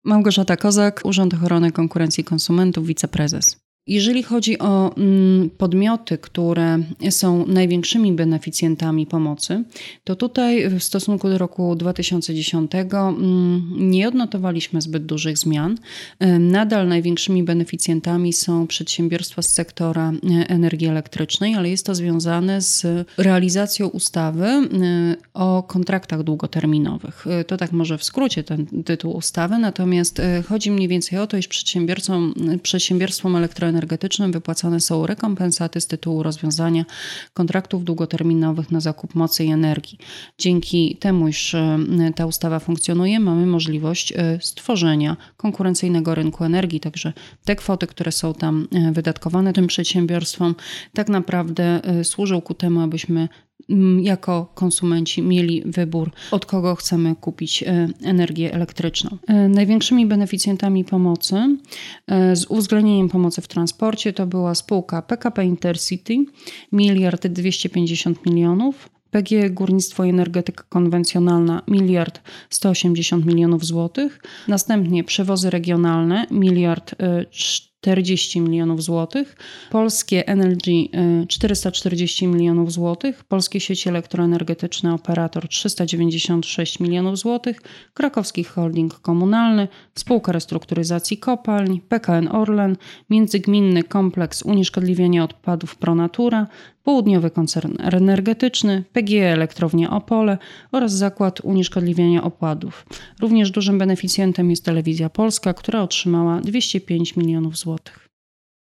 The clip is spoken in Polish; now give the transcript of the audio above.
Małgorzata Kozak, Urząd Ochrony Konkurencji i Konsumentów, wiceprezes. Jeżeli chodzi o podmioty, które są największymi beneficjentami pomocy, to tutaj w stosunku do roku 2010 nie odnotowaliśmy zbyt dużych zmian. Nadal największymi beneficjentami są przedsiębiorstwa z sektora energii elektrycznej, ale jest to związane z realizacją ustawy o kontraktach długoterminowych. To tak może w skrócie ten tytuł ustawy, natomiast chodzi mniej więcej o to, iż przedsiębiorstwom elektroenergetycznym wypłacane są rekompensaty z tytułu rozwiązania kontraktów długoterminowych na zakup mocy i energii. Dzięki temu, iż ta ustawa funkcjonuje, mamy możliwość stworzenia konkurencyjnego rynku energii, także te kwoty, które są tam wydatkowane tym przedsiębiorstwom, tak naprawdę służą ku temu, abyśmy jako konsumenci mieli wybór, od kogo chcemy kupić energię elektryczną. Największymi beneficjentami pomocy z uwzględnieniem pomocy w transporcie to była spółka PKP Intercity, 1 250 milionów, PGE Górnictwo i Energetyka Konwencjonalna 1 180 milionów złotych, następnie przewozy regionalne 1 40 milionów złotych, Polskie NLG 440 milionów złotych, Polskie Sieci Elektroenergetyczne Operator 396 milionów złotych, Krakowski Holding Komunalny, Spółka Restrukturyzacji Kopalń, PKN Orlen, Międzygminny Kompleks Unieszkodliwiania Odpadów ProNatura, Południowy Koncern Energetyczny, PGE Elektrownia Opole oraz Zakład Unieszkodliwiania Odpadów. Również dużym beneficjentem jest Telewizja Polska, która otrzymała 205 milionów złotych.